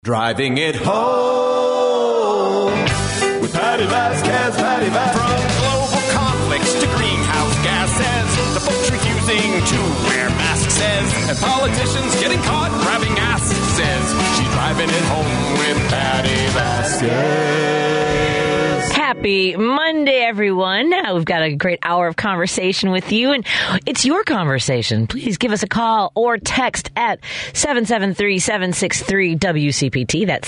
Driving it home with Patty Vasquez, Patty Vasquez. From global conflicts to greenhouse gases, the folks refusing to wear masks says, and politicians getting caught grabbing asses says, she's driving it home with Patty Vasquez. Happy Monday, everyone. We've got a great hour of conversation with you, and it's your conversation. Please give us a call or text at 773-763-WCPT. That's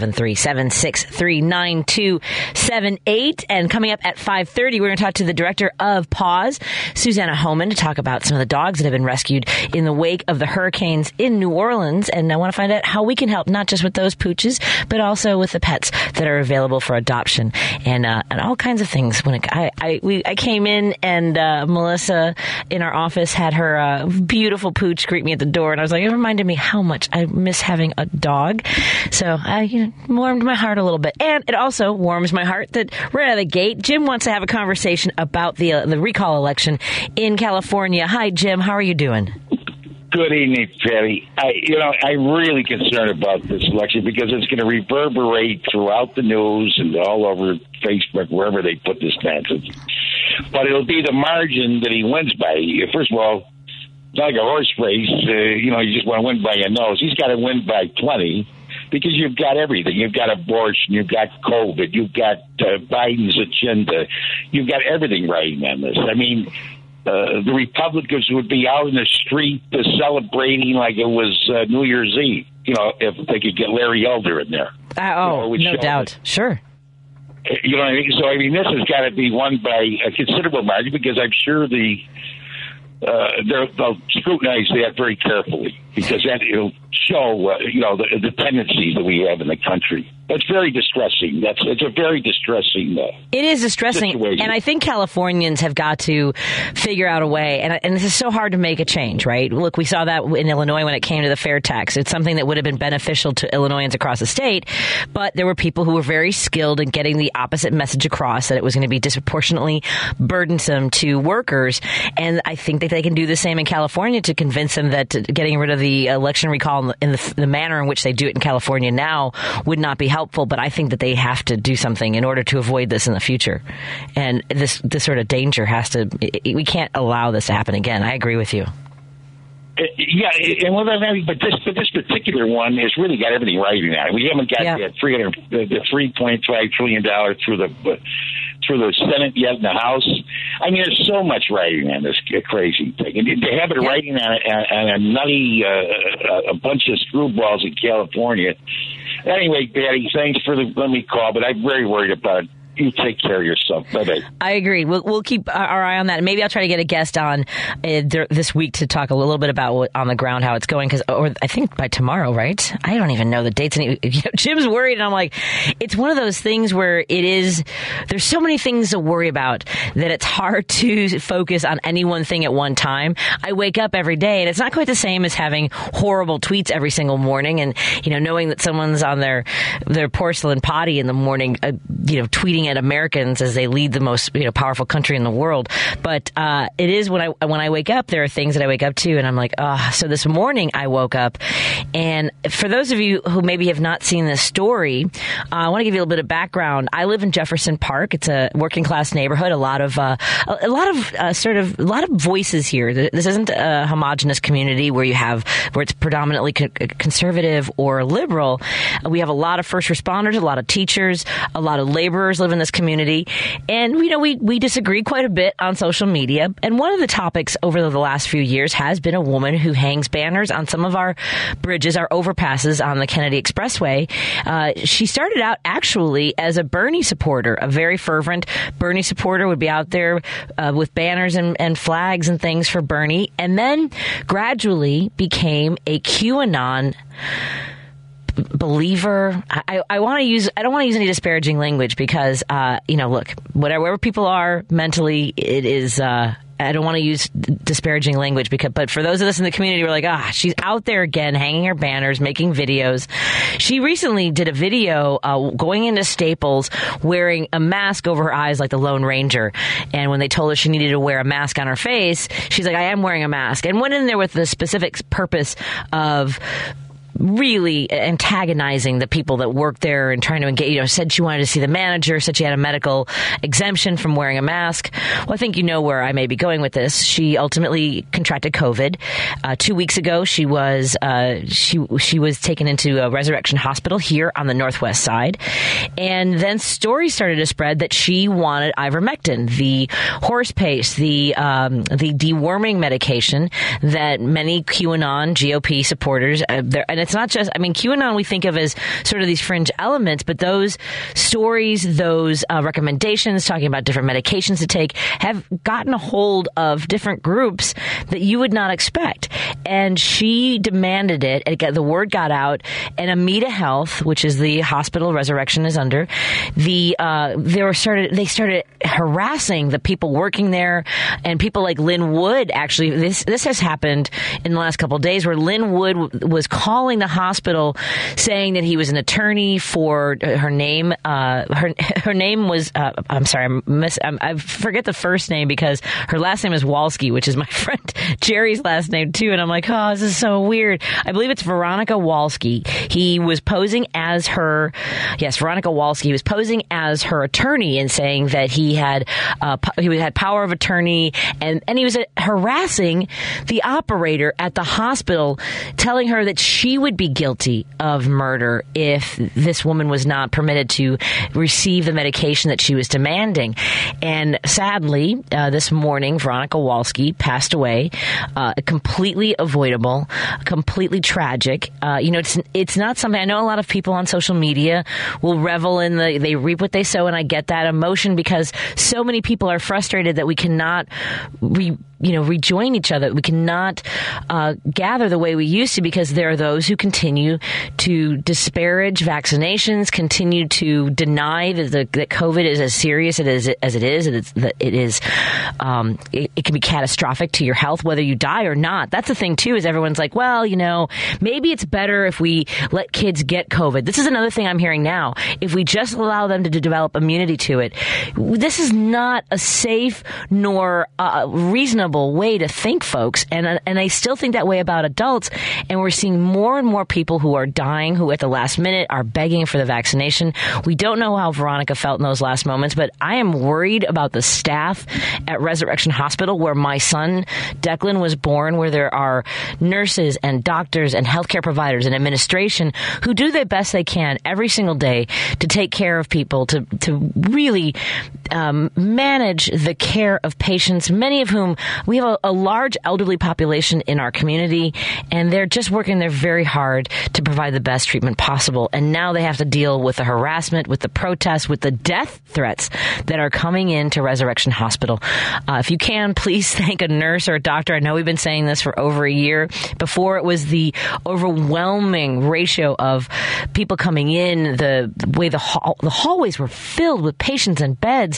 773-763-9278. And coming up at 5:30, we're going to talk to the director of PAWS, Susanna Homan, to talk about some of the dogs that have been rescued in the wake of the hurricanes in New Orleans. And I want to find out how we can help, not just with those pooches, but also with the pets that are available for adoption and all kinds of things. When I came in, and Melissa in our office had her beautiful pooch greet me at the door, and I was like, it reminded me how much I miss having a dog. So I warmed my heart a little bit, and it also warms my heart that right out of the gate, Jim wants to have a conversation about the recall election in California. Hi, Jim. How are you doing? Good evening, Patty. I'm really concerned about this election because it's going to reverberate throughout the news and all over Facebook, wherever they put this nonsense. But it'll be the margin that he wins by. First of all, it's not like a horse race. You just want to win by your nose. He's got to win by 20 because you've got everything. You've got abortion. You've got COVID. You've got Biden's agenda. You've got everything riding on this. I mean, the Republicans would be out in the street celebrating like it was New Year's Eve, if they could get Larry Elder in there. No doubt. Sure. You know what I mean? So, this has got to be won by a considerable margin because I'm sure they'll scrutinize that very carefully because it'll show, the tendencies that we have in the country. It's very distressing. It's a very distressing It is distressing, situation. And I think Californians have got to figure out a way, and this is so hard to make a change, right? Look, we saw that in Illinois when it came to the fair tax. It's something that would have been beneficial to Illinoisans across the state, but there were people who were very skilled in getting the opposite message across, that it was going to be disproportionately burdensome to workers, and I think that they can do the same in California to convince them that getting rid of the election recall in the manner in which they do it in California now would not be helpful, but I think that they have to do something in order to avoid this in the future. And this sort of danger we can't allow this to happen again. I agree with you. Yeah, and but this particular one has really got everything right in it. We haven't got that $3.5 trillion through the Senate yet in the House. There's so much writing on this crazy thing. And to have it writing on a nutty a bunch of screwballs in California. Anyway, Patty, thanks for letting me call, but I'm very worried about it. You take care of yourself. Bye-bye. I agree. We'll keep our eye on that. And maybe I'll try to get a guest on this week to talk a little bit about on the ground, how it's going. Or I think by tomorrow, right? I don't even know the dates. Jim's worried, and I'm like, it's one of those things where there's so many things to worry about that it's hard to focus on any one thing at one time. I wake up every day, and it's not quite the same as having horrible tweets every single morning and, knowing that someone's on their porcelain potty in the morning, tweeting at Americans as they lead the most powerful country in the world. But it is when I wake up, there are things that I wake up to, and I'm like, so this morning I woke up, and for those of you who maybe have not seen this story, I want to give you a little bit of background. I live in Jefferson Park. It's a working class neighborhood. A lot of voices here. This isn't a homogenous community where it's predominantly conservative or liberal. We have a lot of first responders, a lot of teachers, a lot of laborers live in this community, and we disagree quite a bit on social media. And one of the topics over the last few years has been a woman who hangs banners on some of our bridges, our overpasses on the Kennedy Expressway. She started out actually as a Bernie supporter, a very fervent Bernie supporter, would be out there with banners and flags and things for Bernie, and then gradually became a QAnon believer. I don't want to use any disparaging language because, look, wherever people are mentally, it is, I don't want to use disparaging language but for those of us in the community, we're like, she's out there again, hanging her banners, making videos. She recently did a video going into Staples wearing a mask over her eyes like the Lone Ranger. And when they told her she needed to wear a mask on her face, she's like, I am wearing a mask. And went in there with the specific purpose of really antagonizing the people that work there and trying to engage, said she wanted to see the manager, said she had a medical exemption from wearing a mask. Well, I think you know where I may be going with this. She ultimately contracted COVID. 2 weeks ago, she was taken into a Resurrection Hospital here on the Northwest side. And then stories started to spread that she wanted ivermectin, the horse paste, the deworming medication that many QAnon GOP supporters, and it's not just, QAnon we think of as sort of these fringe elements, but those stories, those recommendations talking about different medications to take have gotten a hold of different groups that you would not expect. And she demanded it. The word got out, and Amita Health, which is the hospital Resurrection is under, they started harassing the people working there, and people like Lynn Wood. Actually, this has happened in the last couple of days, where Lynn Wood was calling the hospital, saying that he was an attorney for her name. Her name was I'm sorry, I forget the first name because her last name is Walski, which is my friend Jerry's last name too. And I'm like, oh, this is so weird. I believe it's Veronica Walski. He was posing as her. Yes, Veronica Walski. He was posing as her attorney and saying that he had power of attorney, and he was harassing the operator at the hospital, telling her that she would be guilty of murder if this woman was not permitted to receive the medication that she was demanding. And sadly, this morning, Veronica Walski passed away, completely avoidable, completely tragic. It's not something, I know a lot of people on social media will revel in they reap what they sow, and I get that emotion because so many people are frustrated that we cannot rejoin each other. We cannot gather the way we used to because there are those who continue to disparage vaccinations, continue to deny that COVID is as serious as it is. It can be catastrophic to your health, whether you die or not. That's the thing too, is everyone's like, well, maybe it's better if we let kids get COVID. This is another thing I'm hearing now. If we just allow them to develop immunity to it, this is not a safe nor reasonable way to think, folks. And I still think that way about adults. And we're seeing more and more people who are dying, who at the last minute are begging for the vaccination. We don't know how Veronica felt in those last moments, but I am worried about the staff at Resurrection Hospital, where my son Declan was born, where there are nurses and doctors and healthcare providers and administration who do the best they can every single day to take care of people, to really manage the care of patients, many of whom we have a large elderly population in our community, and they're just working there very hard to provide the best treatment possible. And now they have to deal with the harassment, with the protests, with the death threats that are coming into Resurrection Hospital. If you can, please thank a nurse or a doctor. I know we've been saying this for over a year. Before, it was the overwhelming ratio of people coming in, the way the hallways were filled with patients and beds.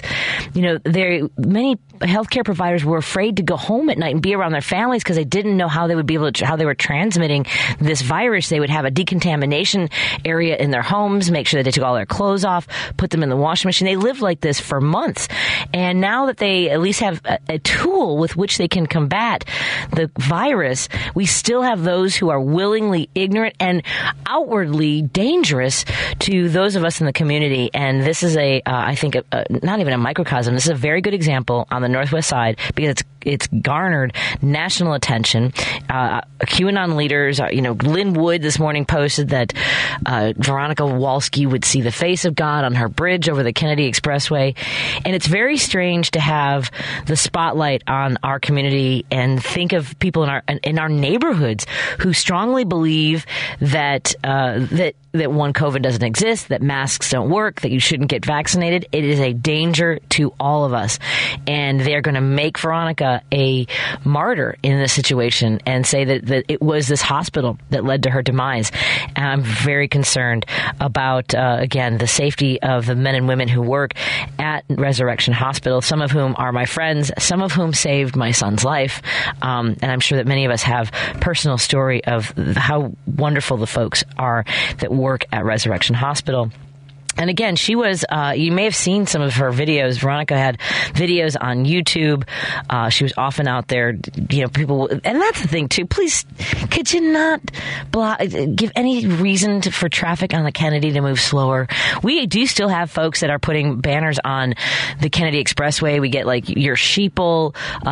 Many healthcare providers were afraid to go home at night and be around their families because they didn't know how they would be able to, how they were transmitting this virus. They would have a decontamination area in their homes, make sure that they took all their clothes off, put them in the washing machine. They lived like this for months. And now that they at least have a tool with which they can combat the virus, we still have those who are willingly ignorant and outwardly dangerous to those of us in the community. And this is I think, not even a microcosm. This is a very good example on the Northwest side because it's garnered national attention. QAnon leaders, Lynn Wood this morning posted that Veronica Walski would see the face of God on her bridge over the Kennedy Expressway. And it's very strange to have the spotlight on our community and think of people in our neighborhoods who strongly believe that one, COVID doesn't exist, that masks don't work, that you shouldn't get vaccinated. It is a danger to all of us. And they're going to make Veronica a martyr in this situation and say that it was this hospital that led to her demise. And I'm very concerned about, again, the safety of the men and women who work at Resurrection Hospital, some of whom are my friends, some of whom saved my son's life. And I'm sure that many of us have personal story of how wonderful the folks are that work at Resurrection Hospital. And again, she was, you may have seen some of her videos. Veronica had videos on YouTube. She was often out there, people, and that's the thing too. Please, could you not give any reason for traffic on the Kennedy to move slower? We do still have folks that are putting banners on the Kennedy Expressway. We get like your sheeple,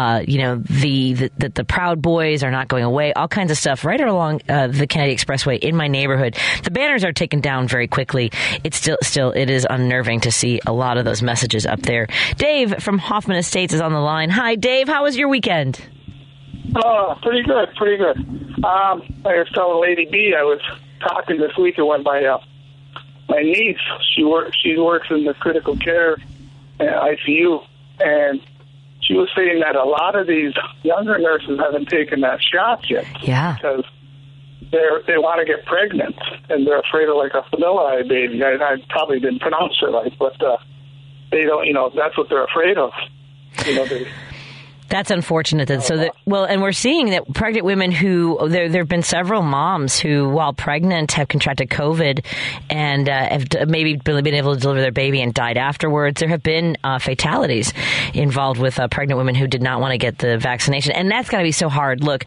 the Proud Boys are not going away, all kinds of stuff right along the Kennedy Expressway in my neighborhood. The banners are taken down very quickly. It's still, it is unnerving to see a lot of those messages up there. Dave from Hoffman Estates is on the line. Hi, Dave. How was your weekend? Oh, pretty good. I was telling Lady B, I was talking this weekend when my niece, she works in the critical care ICU, and she was saying that a lot of these younger nurses haven't taken that shot yet. Yeah. Because they want to get pregnant, and they're afraid of like a vanilla eye baby. I probably didn't pronounce it right, but they don't. That's what they're afraid of. That's unfortunate. And we're seeing that pregnant women who there have been several moms who, while pregnant, have contracted COVID and have maybe been able to deliver their baby and died afterwards. There have been fatalities involved with pregnant women who did not want to get the vaccination, and that's got to be so hard. Look,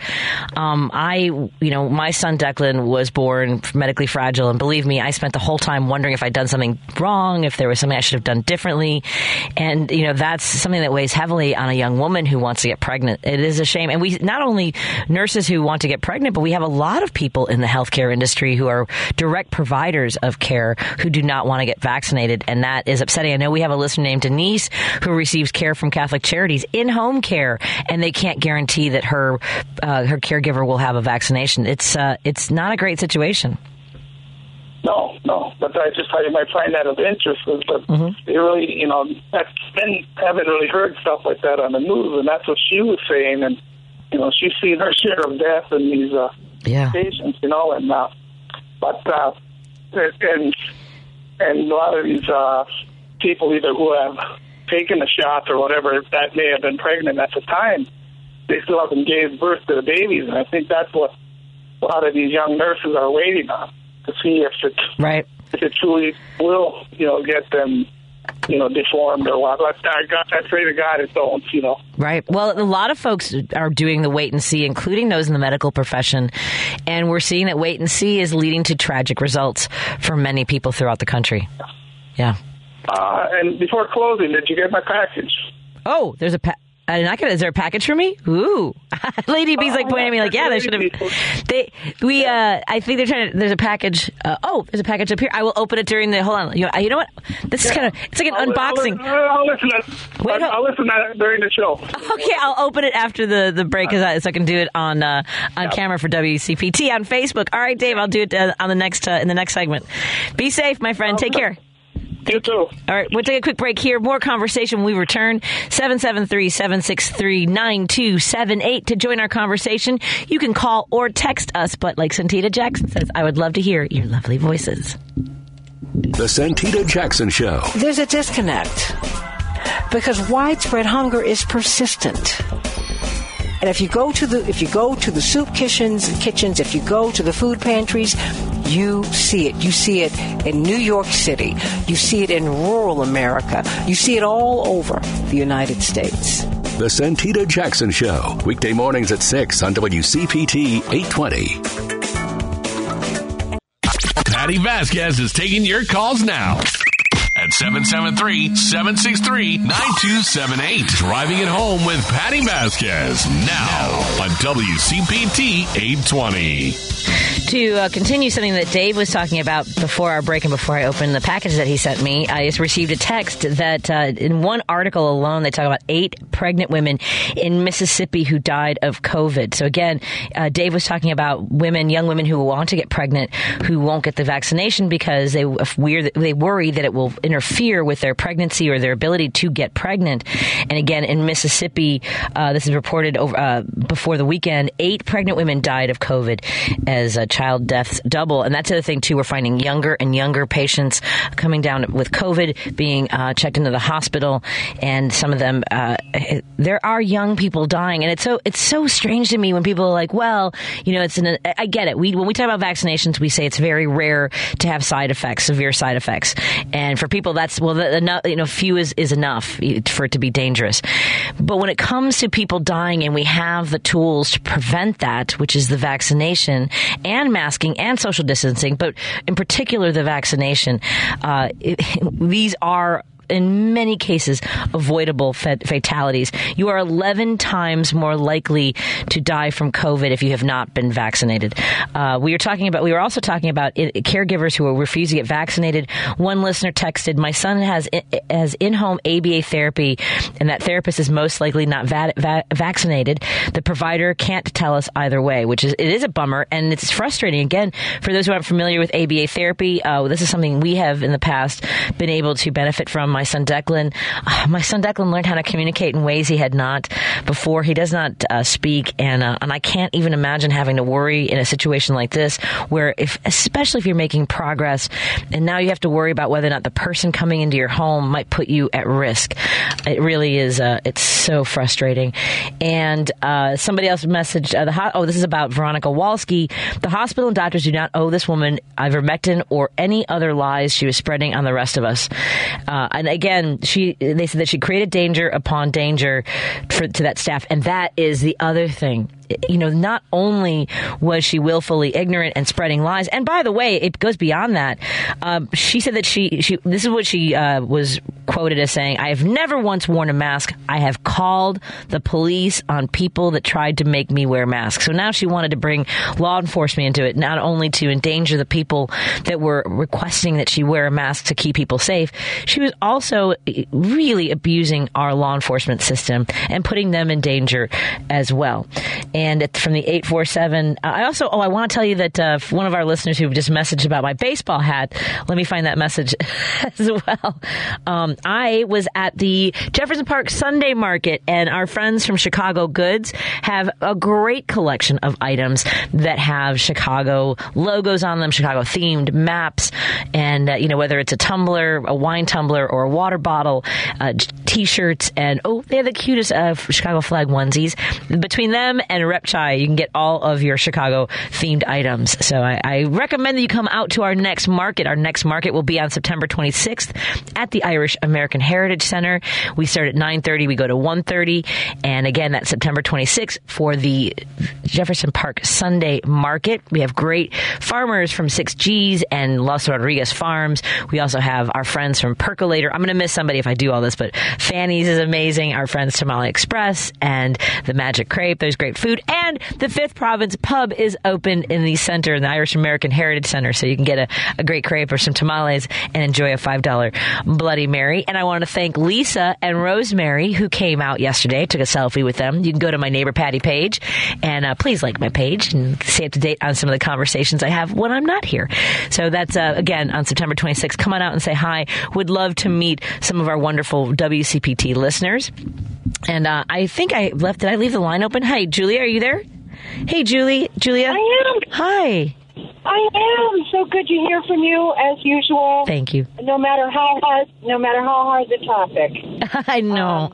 my son Declan was born medically fragile, and believe me, I spent the whole time wondering if I'd done something wrong, if there was something I should have done differently, and that's something that weighs heavily on a young woman who wants to get pregnant. It is a shame. And we not only nurses who want to get pregnant, but we have a lot of people in the healthcare industry who are direct providers of care who do not want to get vaccinated. And that is upsetting. I know we have a listener named Denise who receives care from Catholic Charities in home care, and they can't guarantee that her caregiver will have a vaccination. It's not a great situation. No, but I might find that of interest, but they really, haven't really heard stuff like that on the news, and that's what she was saying, and she's seen her share of death in these patients, and a lot of these people either who have taken the shots or whatever that may have been pregnant at the time, they still haven't gave birth to the babies, and I think that's what a lot of these young nurses are waiting on, to see if it truly will, get them, deformed or what. I pray to God it don't, Right. Well, a lot of folks are doing the wait and see, including those in the medical profession. And we're seeing that wait and see is leading to tragic results for many people throughout the country. Yeah. And before closing, did you get my package? Oh, there's a is there a package for me? Ooh. Lady B's pointing at me yeah, they should have. I think they're trying to, there's a package. There's a package up here. I will open it during hold on. You know what? This is it's like an unboxing. I'll listen to that during the show. Okay, I'll open it after the break so I can do it on camera for WCPT on Facebook. All right, Dave, I'll do it on the next in the next segment. Be safe, my friend. Take care. You too. All right, we'll take a quick break here. More conversation when we return. 773-763-9278 to join our conversation. You can call or text us, but like Santita Jackson says, I would love to hear your lovely voices. The Santita Jackson Show. There's a disconnect because widespread hunger is persistent. And if you go to the soup kitchens, if you go to the food pantries, you see it. You see it in New York City. You see it in rural America. You see it all over the United States. The Santita Jackson Show. Weekday mornings at 6 on WCPT 820. Patty Vasquez is taking your calls now. At 773-763-9278. Driving it home with Patty Vasquez. Now on WCPT 820. To continue something that Dave was talking about before our break and before I opened the package that he sent me, I just received a text that in one article alone, they talk about 8 pregnant women in Mississippi who died of COVID. So again, Dave was talking about young women who want to get pregnant, who won't get the vaccination because they worry that it will interfere with their pregnancy or their ability to get pregnant. And again, in Mississippi, this is reported before the weekend, 8 pregnant women died of COVID as child deaths double. And that's the other thing, too. We're finding younger and younger patients coming down with COVID, being checked into the hospital. And some of them, there are young people dying. And it's so strange to me when people are like, well, I get it. When we talk about vaccinations, we say it's very rare to have side effects, severe side effects. And for people, that's, few is enough for it to be dangerous. But when it comes to people dying and we have the tools to prevent that, which is the vaccination and masking and social distancing, but in particular the vaccination, these are in many cases avoidable fatalities. You are 11 times more likely to die from COVID if you have not been vaccinated. We were also talking about caregivers who will refuse to get vaccinated. One listener texted, "My son has in-home ABA therapy, and that therapist is most likely not vaccinated. The provider can't tell us either way," which is a bummer, and it's frustrating. Again, for those who aren't familiar with ABA therapy, this is something we have in the past been able to benefit from. My son Declan learned how to communicate in ways he had not before. He does not speak, and I can't even imagine having to worry in a situation like this, where especially if you're making progress, and now you have to worry about whether or not the person coming into your home might put you at risk. It really is. It's so frustrating. And somebody else messaged, this is about Veronica Walski. "The hospital and doctors do not owe this woman ivermectin or any other lies she was spreading on the rest of us." And again, they said that she created danger upon danger to that staff. And that is the other thing. Not only was she willfully ignorant and spreading lies, and by the way, it goes beyond that. She said that this is what she was quoted as saying, "I have never once worn a mask. I have called the police on people that tried to make me wear masks." So now she wanted to bring law enforcement into it, not only to endanger the people that were requesting that she wear a mask to keep people safe. She was also really abusing our law enforcement system and putting them in danger as well. And from the 847, I want to tell you that one of our listeners who just messaged about my baseball hat, let me find that message as well. I was at the Jefferson Park Sunday Market, and our friends from Chicago Goods have a great collection of items that have Chicago logos on them, Chicago themed maps, and whether it's a tumbler, a wine tumbler, or a water bottle, T-shirts, and they have the cutest Chicago flag onesies. Between them and Rep Chai, you can get all of your Chicago themed items. So I recommend that you come out to our next market. Our next market will be on September 26th at the Irish American Heritage Center. We start at 9:30. We go to 1:30. And again, that's September 26th for the Jefferson Park Sunday Market. We have great farmers from 6Gs and Los Rodriguez Farms. We also have our friends from Percolator. I'm going to miss somebody if I do all this, but Fanny's is amazing. Our friends Tamale Express and the Magic Crepe. There's great food. And the Fifth Province Pub is open in the center, in the Irish American Heritage Center. So you can get a great crepe or some tamales and enjoy a $5 Bloody Mary. And I want to thank Lisa and Rosemary, who came out yesterday, took a selfie with them. You can go to my Neighbor Patty page and please like my page and stay up to date on some of the conversations I have when I'm not here. So that's, again, on September 26th. Come on out and say hi. Would love to meet some of our wonderful WCPT listeners. And I think did I leave the line open? Hi, Julia, are you there? Hey, Julia. I am. Hi. I am. So good to hear from you, as usual. Thank you. No matter how hard the topic. I know.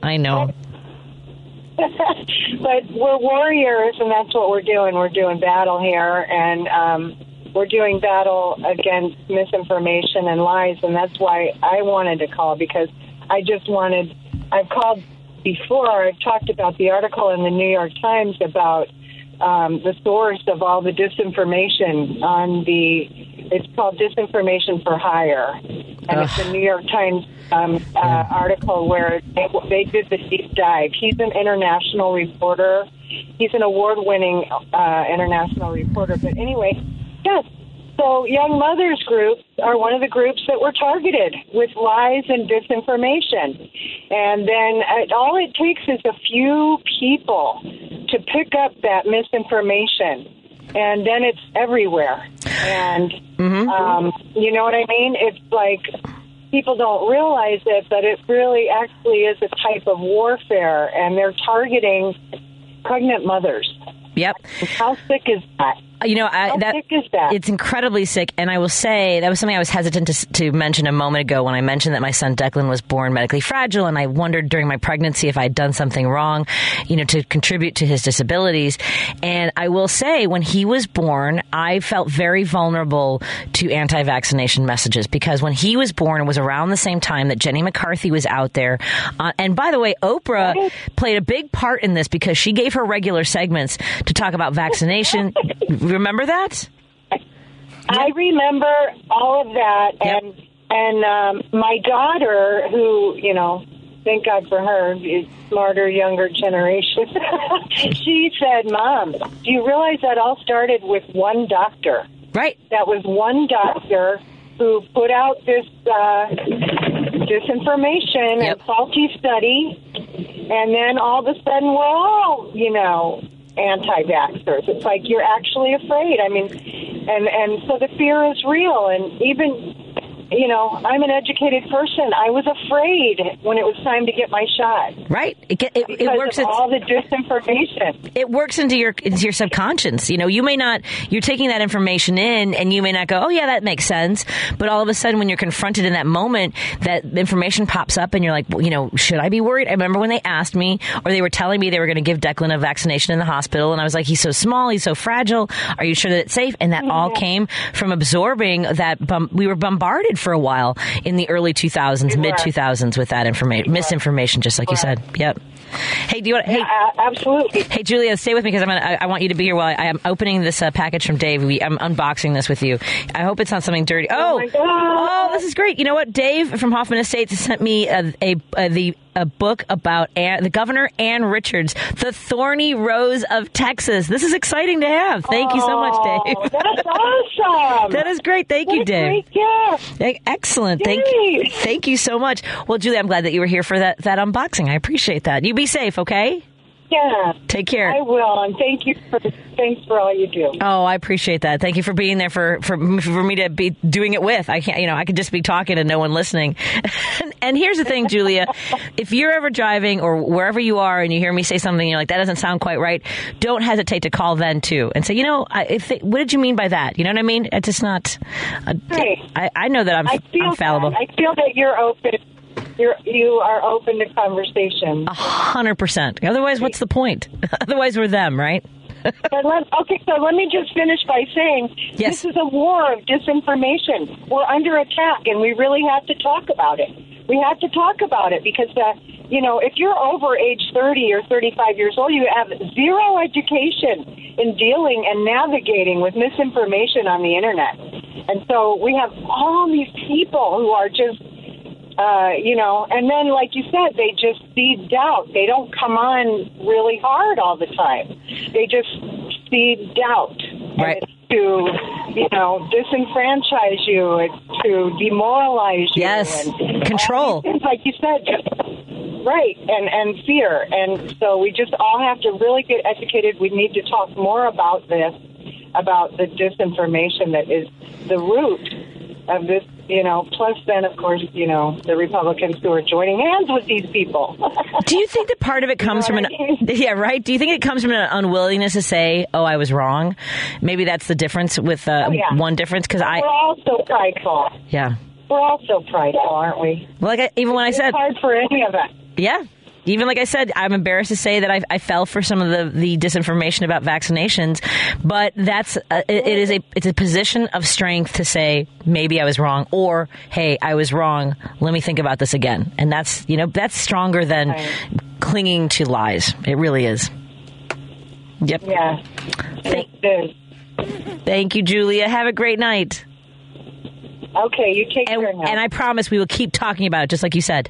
But we're warriors, and that's what we're doing. We're doing battle here, and we're doing battle against misinformation and lies, and that's why I wanted to call, because I've called before. I've talked about the article in the New York Times about the source of all the disinformation it's called Disinformation for Hire. And it's a New York Times article where they did the deep dive. He's an international reporter. He's an award-winning international reporter. But anyway, yes. So Young Mothers groups are one of the groups that were targeted with lies and disinformation. And then all it takes is a few people to pick up that misinformation, and then it's everywhere. And you know what I mean? It's like people don't realize it, but it really actually is a type of warfare, and they're targeting pregnant mothers. Yep. How sick is that? How sick is that? It's incredibly sick. And I will say that was something I was hesitant to mention a moment ago when I mentioned that my son Declan was born medically fragile. And I wondered during my pregnancy if I had done something wrong, to contribute to his disabilities. And I will say when he was born, I felt very vulnerable to anti-vaccination messages because when he was born, it was around the same time that Jenny McCarthy was out there. And by the way, Oprah played a big part in this because she gave her regular segments to talk about vaccination. Remember that? I remember all of that. Yep. And my daughter, who, thank God for her, is smarter, younger generation. She said, Mom, do you realize that all started with one doctor? Right. That was one doctor who put out this disinformation and faulty study, and then all of a sudden we're all, anti-vaxxers. It's like you're actually afraid. I mean, and so the fear is real, and even... I'm an educated person. I was afraid when it was time to get my shot. Right. It works. Of all the disinformation. It works into your subconscious. You may not. You're taking that information in, and you may not go, "Oh yeah, that makes sense." But all of a sudden, when you're confronted in that moment, that information pops up, and you're like, should I be worried? I remember when they asked me, or they were telling me they were going to give Declan a vaccination in the hospital, and I was like, "He's so small, he's so fragile. Are you sure that it's safe?" And that all came from absorbing that we were bombarded for a while in the early 2000s, mid 2000s with that misinformation, just like you said. Yep. Hey, do you want? Hey, absolutely. Hey, Julia, stay with me because I want you to be here while I am opening this package from Dave. I'm unboxing this with you. I hope it's not something dirty. Oh, this is great. You know what? Dave from Hoffman Estates sent me a book about the Governor Ann Richards, the Thorny Rose of Texas. This is exciting to have. Thank you so much, Dave. That's awesome. That is great. Thank you, Dave. Great gift. Excellent. Thank you so much. Well, Julia, I'm glad that you were here for that unboxing. I appreciate that. You be safe, okay? Yeah. Take care. I will, and thanks for all you do. Oh, I appreciate that. Thank you for being there for me to be doing it with. I can't, I could just be talking and no one listening. And here's the thing, Julia, if you're ever driving or wherever you are and you hear me say something, you're like, that doesn't sound quite right, don't hesitate to call then too and say, what did you mean by that? You know what I mean? It's just not. Right. I know that I'm fallible. I feel that you're open. You are open to conversation. 100%. Otherwise, what's the point? Otherwise, we're them, right? So let me just finish by saying This is a war of disinformation. We're under attack, and we really have to talk about it. We have to talk about it because, if you're over age 30 or 35 years old, you have zero education in dealing and navigating with misinformation on the Internet. And so we have all these people who are just... and then, like you said, they just seed doubt. They don't come on really hard all the time. They just seed doubt. Right. And it's to, disenfranchise you. It's to demoralize you. Yes. And control. Things, like you said, right, and fear. And so we just all have to really get educated. We need to talk more about this, about the disinformation that is the root of this, plus then, of course, the Republicans who are joining hands with these people. Do you think that part of it comes from yeah, right? Do you think it comes from an unwillingness to say, oh, I was wrong? Maybe that's the difference with one difference, because we're all so prideful. Yeah. We're all so prideful, aren't we? Well, even when I said... It's hard for any of us. Yeah. Even like I said, I'm embarrassed to say that I fell for some of the disinformation about vaccinations, but that's it's a position of strength to say maybe I was wrong, or hey, I was wrong. Let me think about this again, and that's stronger than clinging to lies. It really is. Yep. Yeah. Thank you, Julia. Have a great night. Okay, you take care now. And I promise we will keep talking about it, just like you said.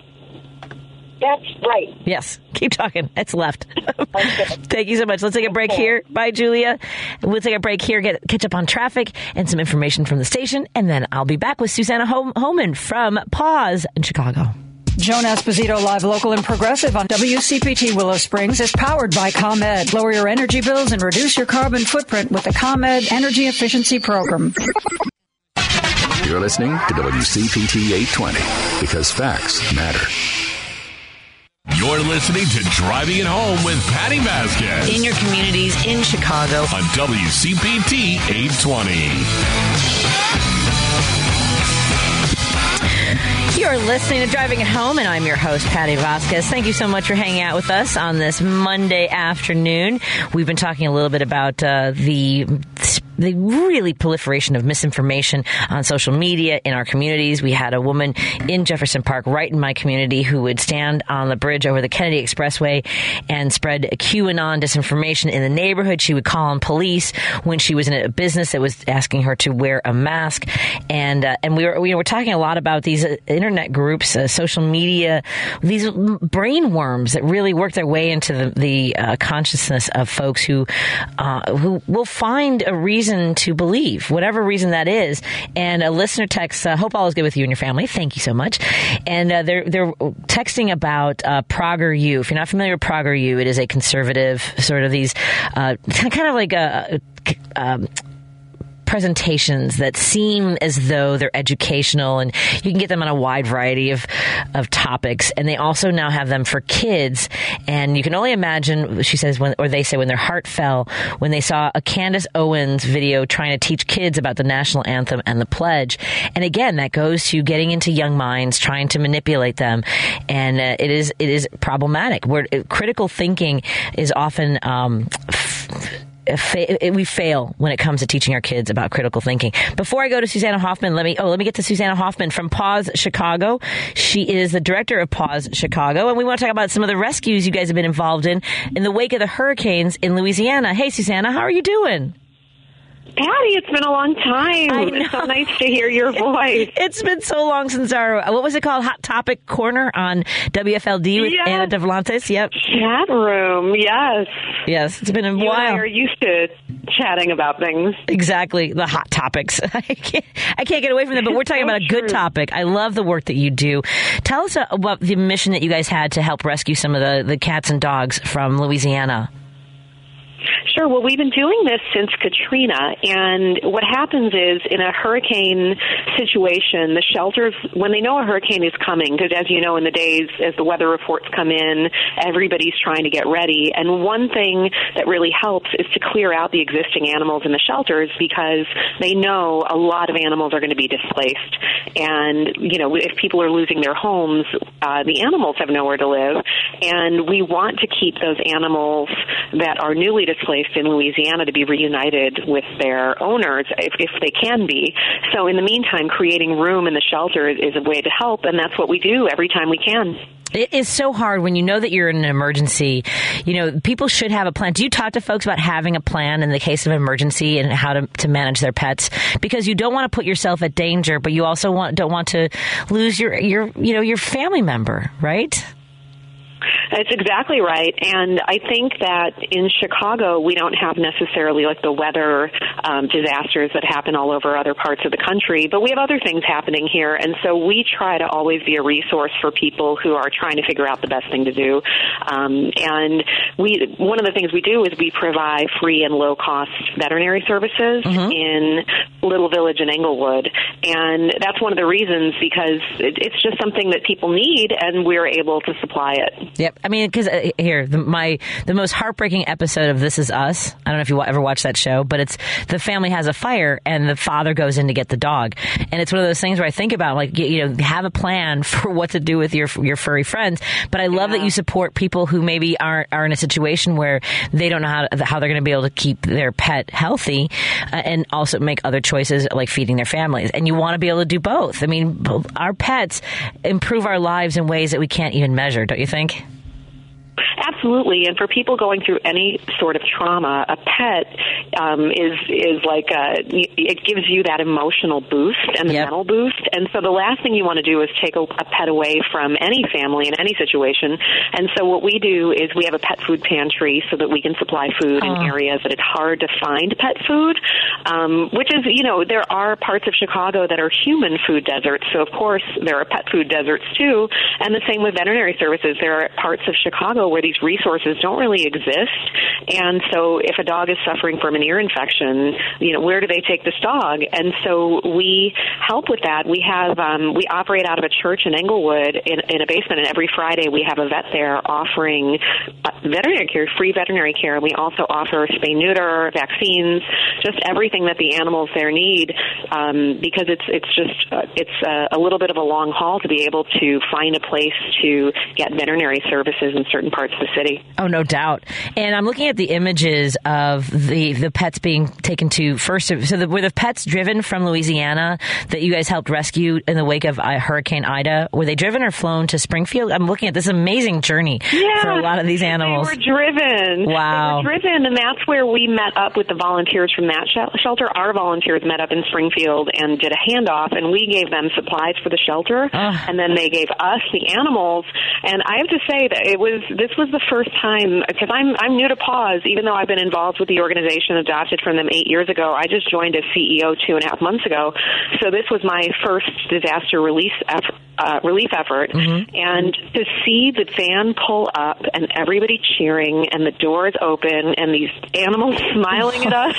That's right. Yes. Keep talking. It's left. Thank you so much. Let's take a break here. Bye, Julia. We'll take a break here, catch up on traffic and some information from the station, and then I'll be back with Susanna Homan from Pause in Chicago. Joan Esposito, live, local, and progressive on WCPT Willow Springs is powered by ComEd. Lower your energy bills and reduce your carbon footprint with the ComEd Energy Efficiency Program. You're listening to WCPT 820 because facts matter. You're listening to Driving It Home with Patty Vasquez. In your communities, in Chicago. On WCPT 820. You're listening to Driving It Home, and I'm your host, Patty Vasquez. Thank you so much for hanging out with us on this Monday afternoon. We've been talking a little bit about the really proliferation of misinformation on social media in our communities. We had a woman in Jefferson Park, right in my community, who would stand on the bridge over the Kennedy Expressway and spread QAnon disinformation in the neighborhood. She would call on police when she was in a business that was asking her to wear a mask. And we were talking a lot about these internet groups, social media, these brain worms that really work their way into the consciousness of folks who will find a reason to believe, whatever reason that is. And a listener texts, hope all is good with you and your family. Thank you so much. And they're texting about PragerU. If you're not familiar with PragerU, it is a conservative sort of these kind of like presentations that seem as though they're educational, and you can get them on a wide variety of topics. And they also now have them for kids. And you can only imagine, she says, when their heart fell when they saw a Candace Owens video trying to teach kids about the national anthem and the pledge. And again, that goes to getting into young minds, trying to manipulate them. And it is problematic. Critical thinking is often we fail when it comes to teaching our kids about critical thinking. Before I go to Susanna Hoffman, let me get to Susanna Hoffman from Pause Chicago. She is the director of Pause Chicago, and we want to talk about some of the rescues you guys have been involved in the wake of the hurricanes in Louisiana. Hey, Susanna, how are you doing? Patty, it's been a long time. It's so nice to hear your voice. It's been so long since our, what was it called? Hot Topic Corner on WFLD with Anna Devlantes. Yep. Chat room. Yes. Yes. It's been a while. You and I are used to chatting about things. Exactly. The hot topics. I can't get away from them, but we're talking about a good topic. I love the work that you do. Tell us about the mission that you guys had to help rescue some of the cats and dogs from Louisiana. Sure. Well, we've been doing this since Katrina, and what happens is in a hurricane situation, the shelters, when they know a hurricane is coming, because as you know, in the days as the weather reports come in, everybody's trying to get ready. And one thing that really helps is to clear out the existing animals in the shelters, because they know a lot of animals are going to be displaced. And, you know, if people are losing their homes, the animals have nowhere to live. And we want to keep those animals that are newly displaced in Louisiana to be reunited with their owners if they can be. So in the meantime, creating room in the shelter is a way to help, and that's what we do every time we can. It is so hard when you know that you're in an emergency. You know, people should have a plan. Do you talk to folks about having a plan in the case of emergency and how to manage their pets? Because you don't want to put yourself at danger, but you also don't want to lose your family member, right? That's exactly right. And I think that in Chicago, we don't have necessarily like the weather disasters that happen all over other parts of the country, but we have other things happening here. And so we try to always be a resource for people who are trying to figure out the best thing to do. And one of the things we do is we provide free and low-cost veterinary services in Little Village and Englewood. And that's one of the reasons, because it's just something that people need, and we're able to supply it. Yep. I mean, because the most heartbreaking episode of This Is Us, I don't know if you ever watched that show, but it's the family has a fire and the father goes in to get the dog. And it's one of those things where I think about, like, you know, have a plan for what to do with your furry friends. But I love that you support people who maybe are in a situation where they don't know how they're going to be able to keep their pet healthy and also make other choices like feeding their families. And you want to be able to do both. I mean, our pets improve our lives in ways that we can't even measure, don't you think? Absolutely, and for people going through any sort of trauma, a pet is like it gives you that emotional boost and the mental boost. And so the last thing you want to do is take a pet away from any family in any situation. And so what we do is we have a pet food pantry so that we can supply food in areas that it's hard to find pet food, which is, you know, there are parts of Chicago that are human food deserts. So, of course, there are pet food deserts, too. And the same with veterinary services. There are parts of Chicago where these these resources don't really exist. And so if a dog is suffering from an ear infection, where do they take this dog? And so we help with that. We have we operate out of a church in Englewood in a basement, and every Friday we have a vet there offering veterinary care, free veterinary care. We also offer spay-neuter, vaccines, just everything that the animals there need, because it's a little bit of a long haul to be able to find a place to get veterinary services in certain parts of the city. Oh, no doubt. And I'm looking at the images of the pets being taken to first. So were the pets driven from Louisiana that you guys helped rescue in the wake of Hurricane Ida? Were they driven or flown to Springfield? I'm looking at this amazing journey for a lot of these animals. They were driven. Wow. They were driven, and that's where we met up with the volunteers from that shelter. Our volunteers met up in Springfield and did a handoff, and we gave them supplies for the shelter, and then they gave us the animals. And I have to say that this was the first time, because I'm new to PAWS, even though I've been involved with the organization, adopted from them 8 years ago. I just joined as CEO 2.5 months ago, so this was my first disaster relief effort. And to see the van pull up and everybody cheering and the doors open and these animals smiling at us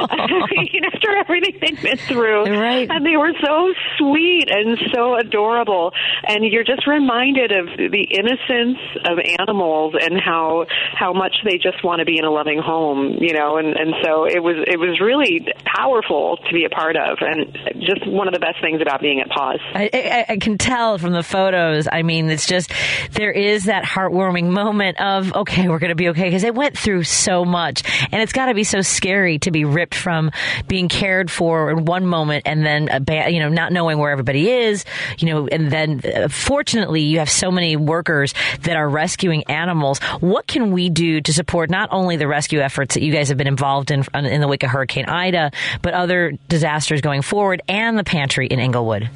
after everything they'd been through, and they were so sweet and so adorable, and you're just reminded of the innocence of animals and how much they just want to be in a loving home, and so it was really powerful to be a part of, and just one of the best things about being at PAWS. I can tell from the photos. I mean, it's just, there is that heartwarming moment of, okay, we're going to be okay, because they went through so much, and it's got to be so scary to be ripped from being cared for in one moment and then, not knowing where everybody is, and then fortunately you have so many workers that are rescuing animals. What can we do to support not only the rescue efforts that you guys have been involved in the wake of Hurricane Ida, but other disasters going forward, and the pantry in Englewood?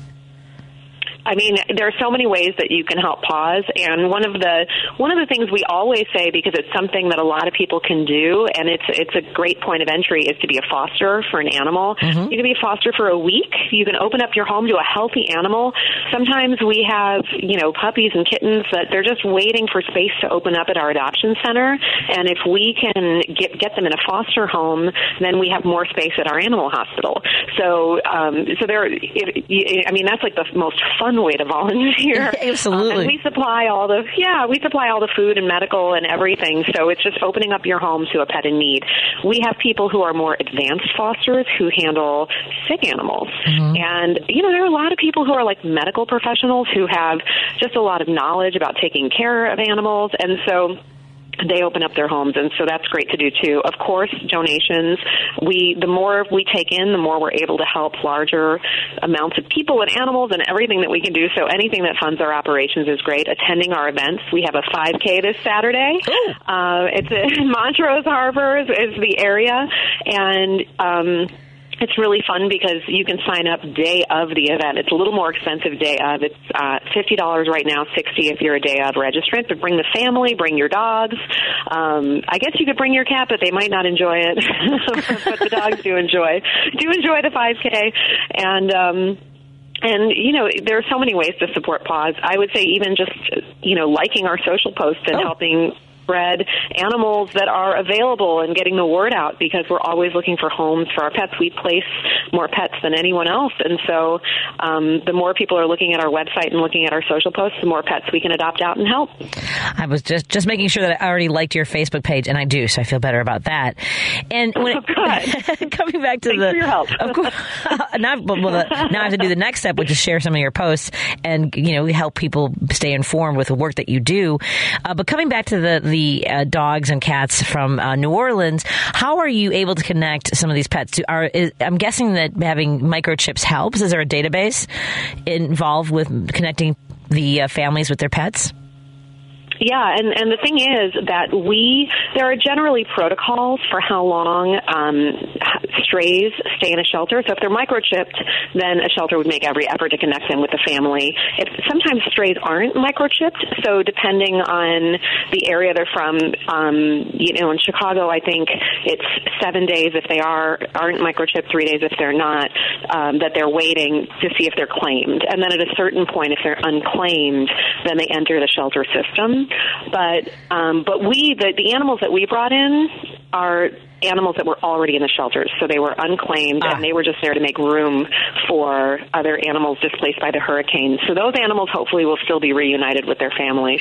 I mean, there are so many ways that you can help PAWS, and one of the things we always say, because it's something that a lot of people can do, and it's a great point of entry, is to be a foster for an animal. You can be a foster for a week. You can open up your home to a healthy animal. Sometimes we have, puppies and kittens that they're just waiting for space to open up at our adoption center, and if we can get them in a foster home, then we have more space at our animal hospital. So that's like the most fun way to volunteer. Absolutely. And we supply all the food and medical and everything. So it's just opening up your home to a pet in need. We have people who are more advanced fosters who handle sick animals. And, there are a lot of people who are like medical professionals who have just a lot of knowledge about taking care of animals. And so they open up their homes, and so that's great to do too. Of course, donations. The more we take in, the more we're able to help larger amounts of people and animals and everything that we can do. So anything that funds our operations is great. Attending our events. We have a 5K this Saturday. It's in Montrose Harbor is the area, and it's really fun because you can sign up day of the event. It's a little more expensive day of. It's $50 right now, $60 if you're a day of registrant. But bring the family, bring your dogs. I guess you could bring your cat, but they might not enjoy it. But the dogs do enjoy the 5K. And there are so many ways to support PAWS. I would say even just, liking our social posts and helping spread animals that are available and getting the word out, because we're always looking for homes for our pets. We place more pets than anyone else, and so the more people are looking at our website and looking at our social posts, the more pets we can adopt out and help. I was just making sure that I already liked your Facebook page, and I do, so I feel better about that. And when coming back to Thanks for your help. Of course, now I have to do the next step, which is share some of your posts and help people stay informed with the work that you do. But coming back to the dogs and cats from New Orleans, how are you able to connect some of these pets? I'm guessing that having microchips helps. Is there a database involved with connecting the families with their pets? Yeah, and the thing is that there are generally protocols for how long strays stay in a shelter. So if they're microchipped, then a shelter would make every effort to connect them with the family. Sometimes strays aren't microchipped, so depending on the area they're from, in Chicago, I think it's 7 days if they aren't microchipped, 3 days if they're not, that they're waiting to see if they're claimed. And then at a certain point, if they're unclaimed, then they enter the shelter system. But the animals that we brought in are animals that were already in the shelters, so they were unclaimed, and they were just there to make room for other animals displaced by the hurricane. So those animals hopefully will still be reunited with their families.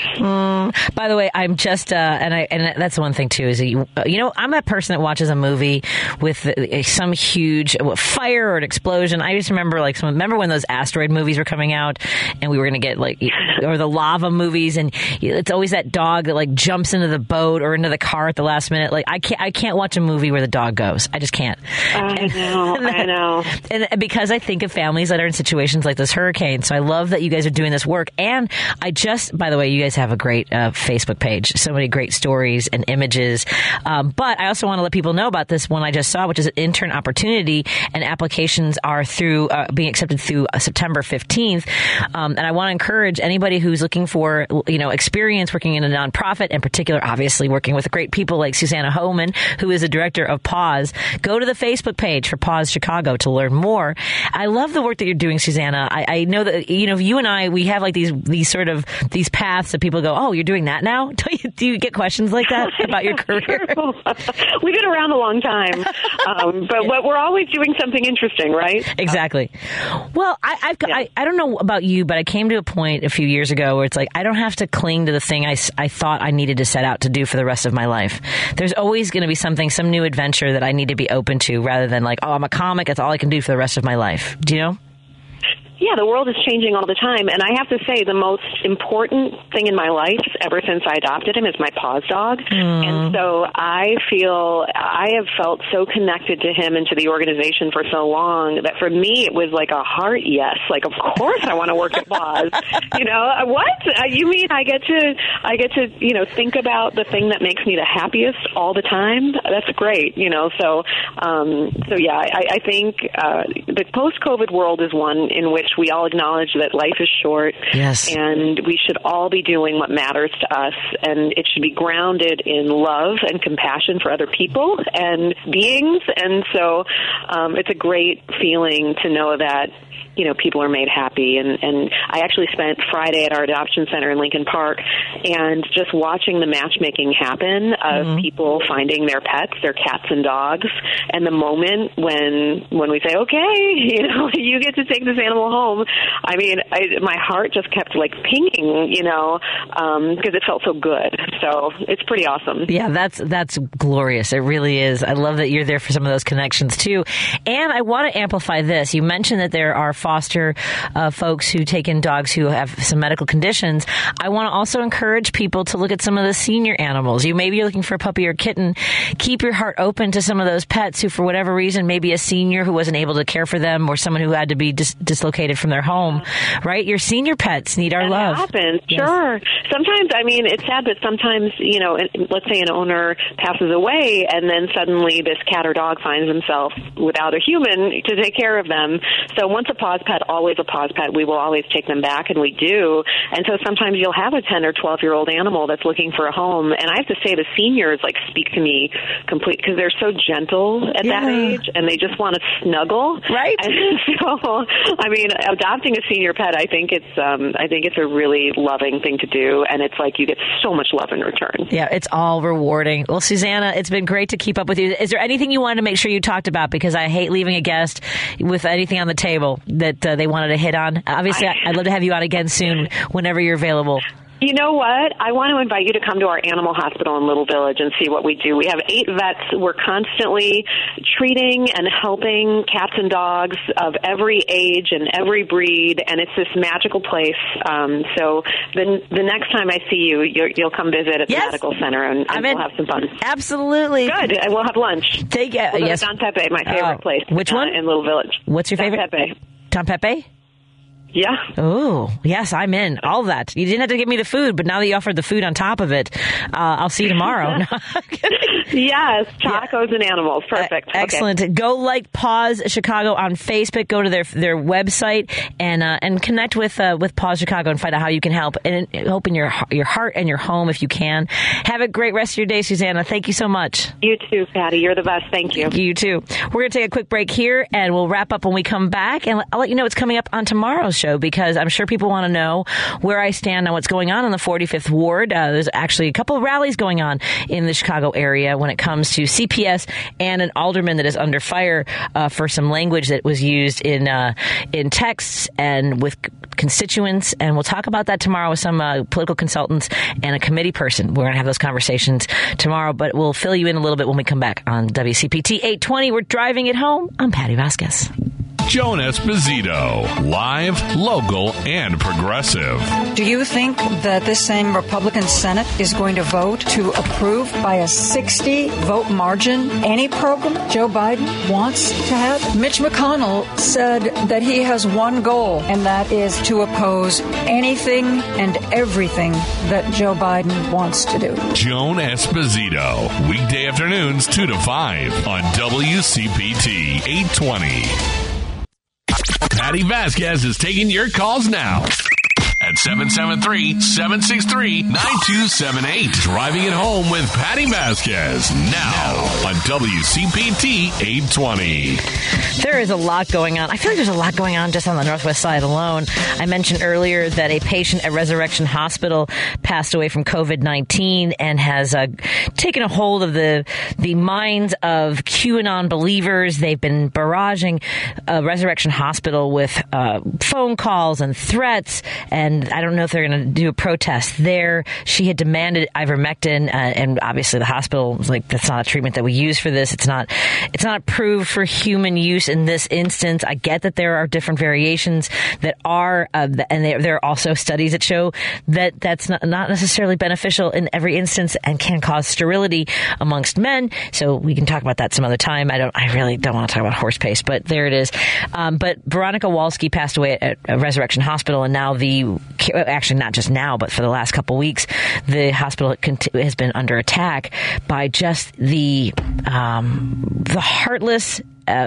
By the way, I'm just, and that's one thing too, is I'm a person that watches a movie with some huge fire or an explosion. I just remember when those asteroid movies were coming out, and we were going to get or the lava movies, and it's always that dog that jumps into the boat or into the car at the last minute. I can't watch a movie where the dog goes. I just can't. I know. And because I think of families that are in situations like this hurricane. So I love that you guys are doing this work. And by the way, you guys have a great Facebook page. So many great stories and images. But I also want to let people know about this one I just saw, which is an intern opportunity, and applications are being accepted through September 15th. And I want to encourage anybody who's looking for, experience working in a nonprofit, in particular, obviously working with great people like Susanna Homan, who is the director of PAWS. Go to the Facebook page for PAWS Chicago to learn more. I love the work that you're doing, Susanna. I know that, you and I, we have these paths that people go, oh, you're doing that now? Do you get questions like that about your career? We've been around a long time, but we're always doing something interesting, right? Exactly. Well, I don't know about you, but I came to a point a few years ago where it's I don't have to cling to the thing I thought I needed to set out to do for the rest of my life. There's always going to be some new adventure that I need to be open to, rather than I'm a comic, that's all I can do for the rest of my life. Do you know? Yeah, the world is changing all the time, and I have to say the most important thing in my life ever since I adopted him is my PAWS dog. And so I have felt so connected to him and to the organization for so long that for me it was like a heart yes. Of course I want to work at PAWS. What? You mean I get to think about the thing that makes me the happiest all the time? That's great, So yeah, I think the post-COVID world is one in which we all acknowledge that life is short, yes, and we should all be doing what matters to us, and it should be grounded in love and compassion for other people and beings. And so it's a great feeling to know that people are made happy. And I actually spent Friday at our adoption center in Lincoln Park, and just watching the matchmaking happen of people finding their pets, their cats and dogs, and the moment when we say, okay, you get to take this animal home. I mean, my heart just kept pinging, because it felt so good. So it's pretty awesome. Yeah, that's glorious. It really is. I love that you're there for some of those connections too. And I want to amplify this. You mentioned that there are foster folks who take in dogs who have some medical conditions. I want to also encourage people to look at some of the senior animals. Maybe you're looking for a puppy or kitten. Keep your heart open to some of those pets who, for whatever reason, maybe a senior who wasn't able to care for them, or someone who had to be dislocated from their home. Right? Your senior pets need our love. That happens. Yes. Sure. Sometimes, it's sad, but sometimes, let's say an owner passes away, and then suddenly this cat or dog finds himself without a human to take care of them. So once a PAWS pet, always a PAWS pet. We will always take them back, and we do. And so sometimes you'll have a 10 or 12-year-old animal that's looking for a home. And I have to say the seniors speak to me completely, because they're so gentle at that age, and they just want to snuggle. Right. And so, adopting a senior pet, I think it's a really loving thing to do, and it's you get so much love in return. Yeah, it's all rewarding. Well, Susanna, it's been great to keep up with you. Is there anything you wanted to make sure you talked about? Because I hate leaving a guest with anything on the table that they wanted to hit on. Obviously, I'd love to have you on again soon, whenever you're available. You know what? I want to invite you to come to our animal hospital in Little Village and see what we do. We have 8 vets. We're constantly treating and helping cats and dogs of every age and every breed, and it's this magical place. So the next time I see you, you'll come visit at the medical center, and we'll have some fun. Absolutely. Good. And we'll have lunch. We'll go to Don Pepe, my favorite place. Which one? In Little Village. What's your favorite? Don Pepe. Don Pepe? Yeah. Oh, yes, I'm in. All that. You didn't have to give me the food, but now that you offered the food on top of it, I'll see you tomorrow. Yes, tacos and animals. Perfect. Excellent. Okay. Go like PAWS Chicago on Facebook. Go to their website and connect with PAWS Chicago and find out how you can help and open your heart and your home if you can. Have a great rest of your day, Susanna. Thank you so much. You too, Patty. You're the best. Thank you. You too. We're going to take a quick break here, and we'll wrap up when we come back, and I'll let you know what's coming up on tomorrow's show because I'm sure people want to know where I stand on what's going on in the 45th Ward. There's actually a couple of rallies going on in the Chicago area when it comes to CPS and an alderman that is under fire for some language that was used in texts and with constituents. And we'll talk about that tomorrow with some political consultants and a committee person. We're going to have those conversations tomorrow, but we'll fill you in a little bit when we come back on WCPT 820. We're driving it home. I'm Patty Vasquez. Joan Esposito, live, local, and progressive. Do you think that this same Republican Senate is going to vote to approve by a 60-vote margin any program Joe Biden wants to have? Mitch McConnell said that he has one goal, and that is to oppose anything and everything that Joe Biden wants to do. Joan Esposito, weekday afternoons 2 to 5 on WCPT 820. Patty Vasquez is taking your calls now at 773-763-9278. Driving it home with Patty Vasquez now on WCPT 820. There is a lot going on. I feel like there's a lot going on just on the Northwest side alone. I mentioned earlier that a patient at Resurrection Hospital passed away from COVID-19 and has taken a hold of the minds of QAnon believers. They've been barraging Resurrection Hospital with phone calls and threats, and I don't know if they're going to do a protest there. She had demanded ivermectin, and obviously the hospital was like, that's not a treatment that we use for this. It's not approved for human use in this instance. I get that there are different variations that are, and there are also studies that show that that's not necessarily beneficial in every instance and can cause sterility amongst men. So we can talk about that some other time. I really don't want to talk about horse paste, but there it is. But Veronica Walsky passed away at Resurrection Hospital, and now actually not just now, but for the last couple weeks, the hospital has been under attack by just the heartless,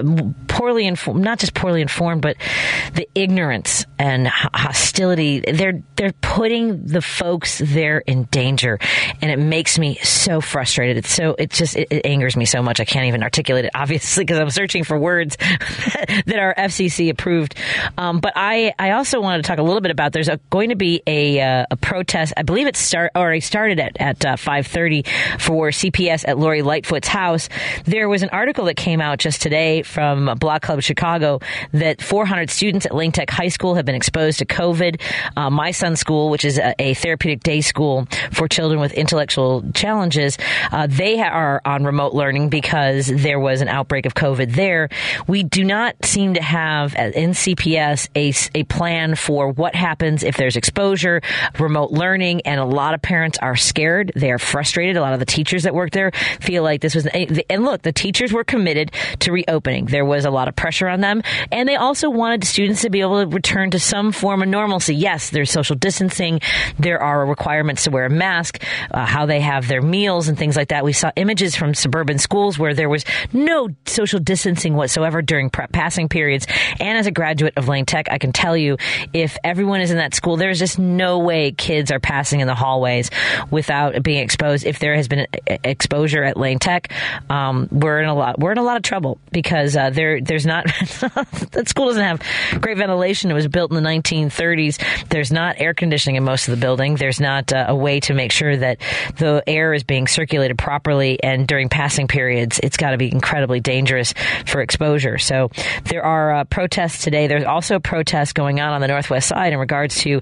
poorly informed, not just poorly informed, but the ignorance and hostility. They're putting the folks there in danger, and it makes me so frustrated. It angers me so much. I can't even articulate it, obviously, because I'm searching for words that are FCC approved. But I also wanted to talk a little bit about, there's going to be a protest. I believe it already started at 5:30 for CPS at Lori Lightfoot's house. There was an article that came out just today from Block Club Chicago that 400 students at Lane Tech High School have been exposed to COVID. My son's school, which is a therapeutic day school for children with intellectual challenges, they are on remote learning because there was an outbreak of COVID there. We do not seem to have in CPS a plan for what happens if there's exposure, remote learning, and a lot of parents are scared. They are frustrated. A lot of the teachers that work there feel like this was, and look, the teachers were committed to reopening. There was a lot of pressure on them, and they also wanted students to be able to return to some form of normalcy. Yes, there's social distancing. There are requirements to wear a mask, how they have their meals and things like that. We saw images from suburban schools where there was no social distancing whatsoever during passing periods. And as a graduate of Lane Tech, I can tell you, if everyone is in that school, there's just no way kids are passing in the hallways without being exposed. If there has been exposure at Lane Tech, we're in a lot of trouble, because there's not that school doesn't have great ventilation. It was built in the 1930s. There's not air conditioning in most of the building. There's not a way to make sure that the air is being circulated properly, and during passing periods, it's got to be incredibly dangerous for exposure. So there are protests today. There's also protests going on the Northwest side in regards to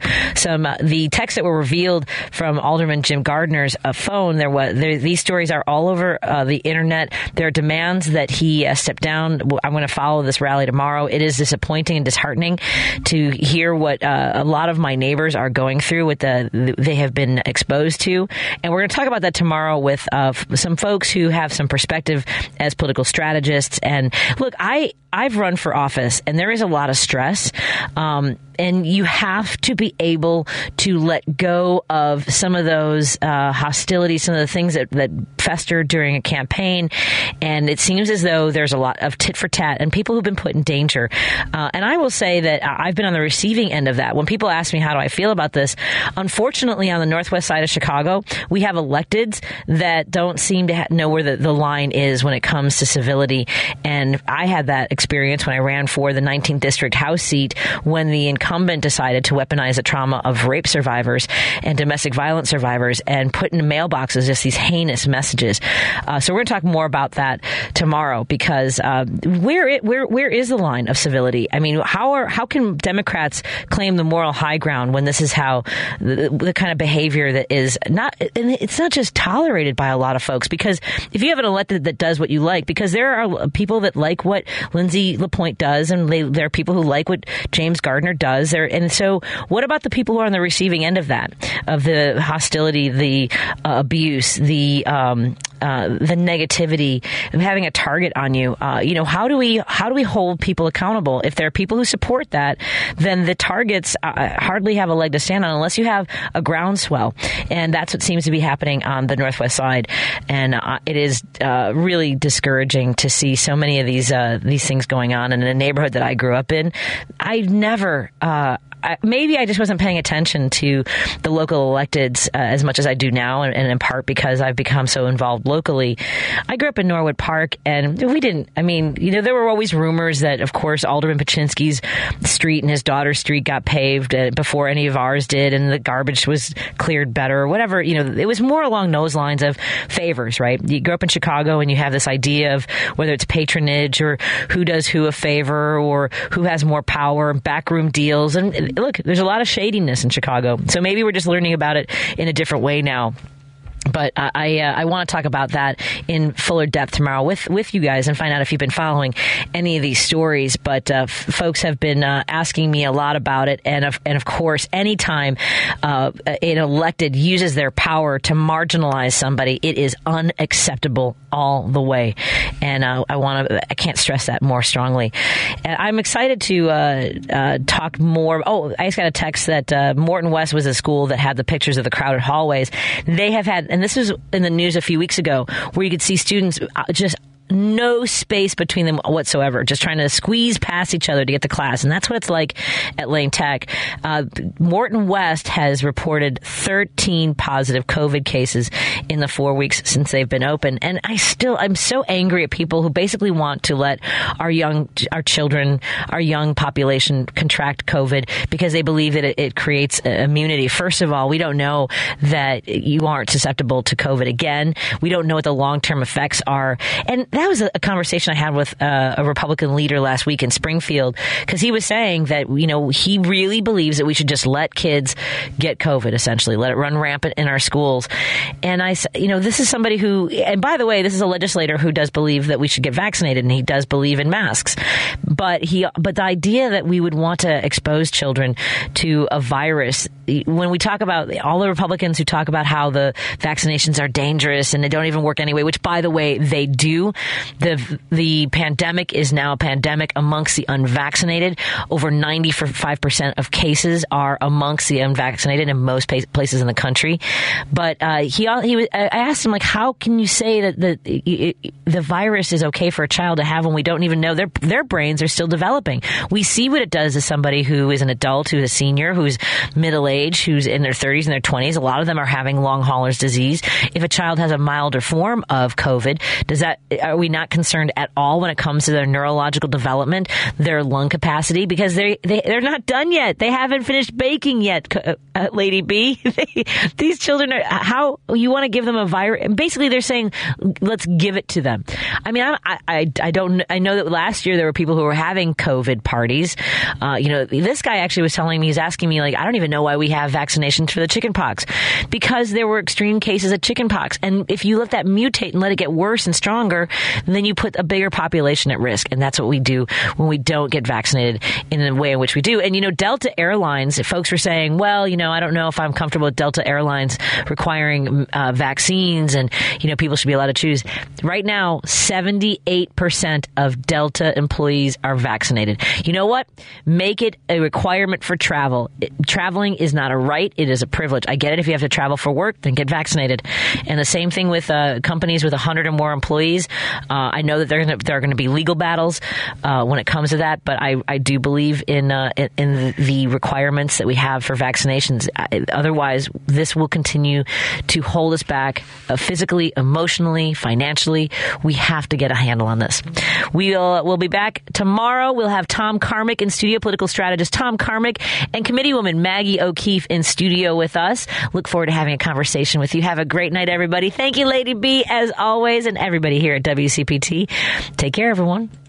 the texts that were revealed from Alderman Jim Gardner's phone. These stories are all over the internet. There are demands that he step down. I'm going to follow this rally tomorrow. It is disappointing and disheartening to hear what a lot of my neighbors are going through, what they have been exposed to. And we're going to talk about that tomorrow with some folks who have some perspective as political strategists. And look, I've run for office, and there is a lot of stress. And you have to be able to let go of some of those hostilities, some of the things that fester during a campaign. And it seems as though there's a lot of tit for tat and people who've been put in danger. And I will say that I've been on the receiving end of that. When people ask me how do I feel about this, unfortunately, on the Northwest side of Chicago, we have electeds that don't seem to know where the line is when it comes to civility. And I had that experience when I ran for the 19th District House seat, when the incumbent incumbent decided to weaponize the trauma of rape survivors and domestic violence survivors and put in mailboxes just these heinous messages. So we're going to talk more about that tomorrow, because where is the line of civility? I mean, how can Democrats claim the moral high ground when this is how the kind of behavior that is not, and it's not just tolerated by a lot of folks, because if you have an elected that does what you like, because there are people that like what Lindsay LaPointe does, and there are people who like what James Gardner does. And so what about the people who are on the receiving end of that, of the hostility, the abuse, the negativity, of having a target on you? How do we hold people accountable? If there are people who support that, then the targets hardly have a leg to stand on unless you have a groundswell. And that's what seems to be happening on the Northwest side. And it is really discouraging to see so many of these things going on. And in a neighborhood that I grew up in, I've never... maybe I just wasn't paying attention to the local electeds as much as I do now, and in part because I've become so involved locally. I grew up in Norwood Park, and there were always rumors that, of course, Alderman Paczynski's street and his daughter's street got paved before any of ours did, and the garbage was cleared better or whatever. It was more along those lines of favors, right? You grow up in Chicago and you have this idea of whether it's patronage or who does who a favor or who has more power, backroom deals, and look, there's a lot of shadiness in Chicago. So maybe we're just learning about it in a different way now. But I want to talk about that in fuller depth tomorrow with you guys and find out if you've been following any of these stories. But folks have been asking me a lot about it. And of course, anytime an elected uses their power to marginalize somebody, it is unacceptable all the way. And I can't stress that more strongly. And I'm excited to talk more. Oh, I just got a text that Morton West was a school that had the pictures of the crowded hallways. They have had, and this was in the news a few weeks ago, where you could see students just no space between them whatsoever, just trying to squeeze past each other to get to class. And that's what it's like at Lane Tech. Morton West has reported 13 positive COVID cases in the 4 weeks since they've been open. And I'm so angry at people who basically want to let our children, our young population contract COVID because they believe that it creates immunity. First of all, we don't know that you aren't susceptible to COVID again. We don't know what the long-term effects are. And that was a conversation I had with a Republican leader last week in Springfield, because he was saying that, he really believes that we should just let kids get COVID, essentially, let it run rampant in our schools. And I said, this is somebody who, and by the way, this is a legislator who does believe that we should get vaccinated, and he does believe in masks. But the idea that we would want to expose children to a virus, when we talk about all the Republicans who talk about how the vaccinations are dangerous and they don't even work anyway, which, by the way, they do. The pandemic is now a pandemic amongst the unvaccinated. Over 95% of cases are amongst the unvaccinated in most places in the country. But I asked him, how can you say that the virus is okay for a child to have when we don't even know their brains are still developing? We see what it does to somebody who is an adult, who's a senior, who's middle-aged, who's in their 30s and their 20s. A lot of them are having long haulers disease. If a child has a milder form of COVID, are we not concerned at all when it comes to their neurological development, their lung capacity? Because they're not done yet. They haven't finished baking yet, Lady B. These children how you want to give them a virus? Basically, they're saying, let's give it to them. I mean, I know that last year there were people who were having COVID parties. This guy actually was telling me, he's asking me, I don't even know why we have vaccinations for the chickenpox, because there were extreme cases of chickenpox. And if you let that mutate and let it get worse and stronger, then you put a bigger population at risk. And that's what we do when we don't get vaccinated in the way in which we do. And, Delta Airlines, folks were saying, well, I don't know if I'm comfortable with Delta Airlines requiring vaccines and, people should be allowed to choose. Right now, 78% of Delta employees are vaccinated. You know what? Make it a requirement for travel. Traveling is not a right. It is a privilege. I get it. If you have to travel for work, then get vaccinated. And the same thing with companies with 100 or more employees. I know that there are going to be legal battles when it comes to that, but I do believe in the requirements that we have for vaccinations. Otherwise, this will continue to hold us back physically, emotionally, financially. We have to get a handle on this. We'll be back tomorrow. We'll have Tom Carmick in studio, political strategist Tom Carmick, and Committeewoman Maggie O'Keefe in studio with us. Look forward to having a conversation with you. Have a great night, everybody. Thank you, Lady B, as always, and everybody here at WCPT. Take care, everyone.